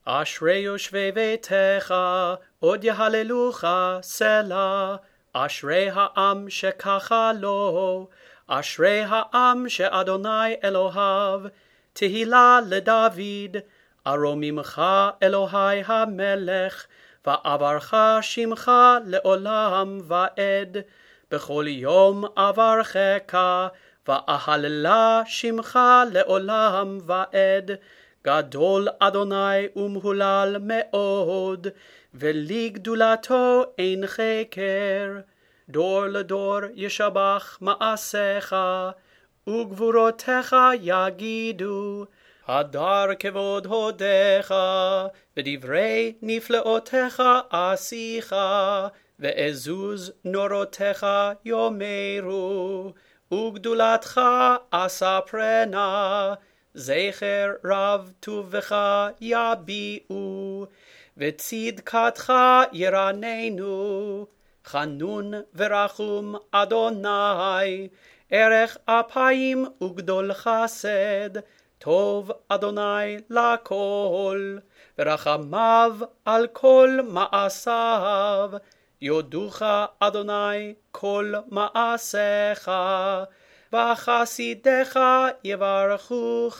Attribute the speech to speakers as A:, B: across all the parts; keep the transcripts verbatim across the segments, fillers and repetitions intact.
A: אשרי יושבי ביתך, עוד יהללוך סלה. אשרי העם שככה לו, אשרי העם שאדוני אלוהיו. תהילה לדוד, ארוממך אלוהי המלך, ועברך שמך לעולם ועד. בכל יום אברכך, ואהללה שמך לעולם ועד. גדול אדוני ומהולל מאוד, ולגדולתו אין חקר. דור לדור ישבח מעשיך, וגבורותיך יגידו. הדר כבוד הודיך, ודברי נפלאותיך עשיך, ועזוז נורותיך יאמרו, וגדולתך אספרנה. זכר רב טובך יביעו, וצדקתך ירננו. חנון ורחום אדוני, ערך אפיים וגדול חסד. טוב אדוני לכל, ורחמיו על כל מעשיו. יודוך אדוני כל מעשיך, וחסידיך יברכוך.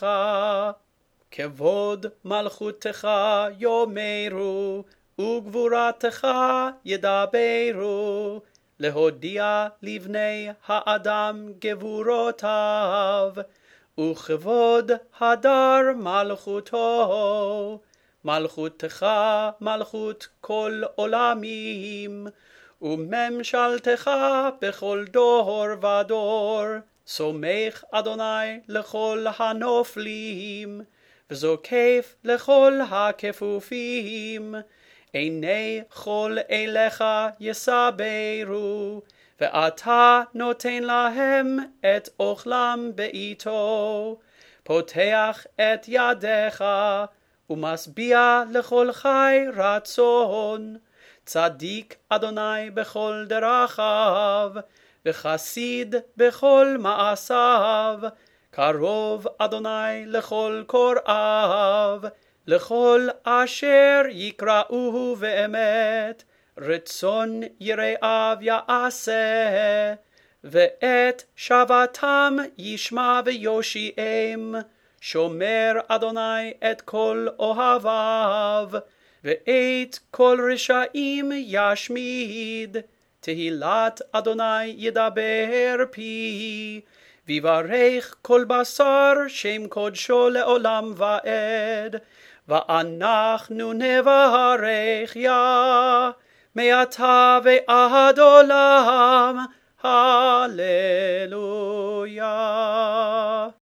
A: כבוד מלכותך יאמרו, וגבורתך ידברו. להודיע לבני האדם גבורותיו, וכבוד הדר מלכותו. מלכותך מלכות כל עולמים, וממשלתך בכל דור ודור. סומך אדוני לכל הנופלים, וזוקף לכל הכפופים. עיני כל אליך יסברו, ואתה נותן להם את אוכלם בעיתו. פותח את ידיך, ומשביע לכל חי רצון. צדיק אדוני בכל דרכיו, וחסיד בכל מעשיו. קרוב אדוני לכל קוראיו, לכל אשר יקראוהו באמת. רצון יראיו יעשה, ואת שבתם ישמע ויושיעם. שומר אדוני את כל אוהביו, ואת כל רשעים ישמיד. תהילת אדוני ידבר פי, ויברך כל בשר שם קודשו לעולם ועד. ואנחנו נברך יה, מעתה ועד עולם. הללויה.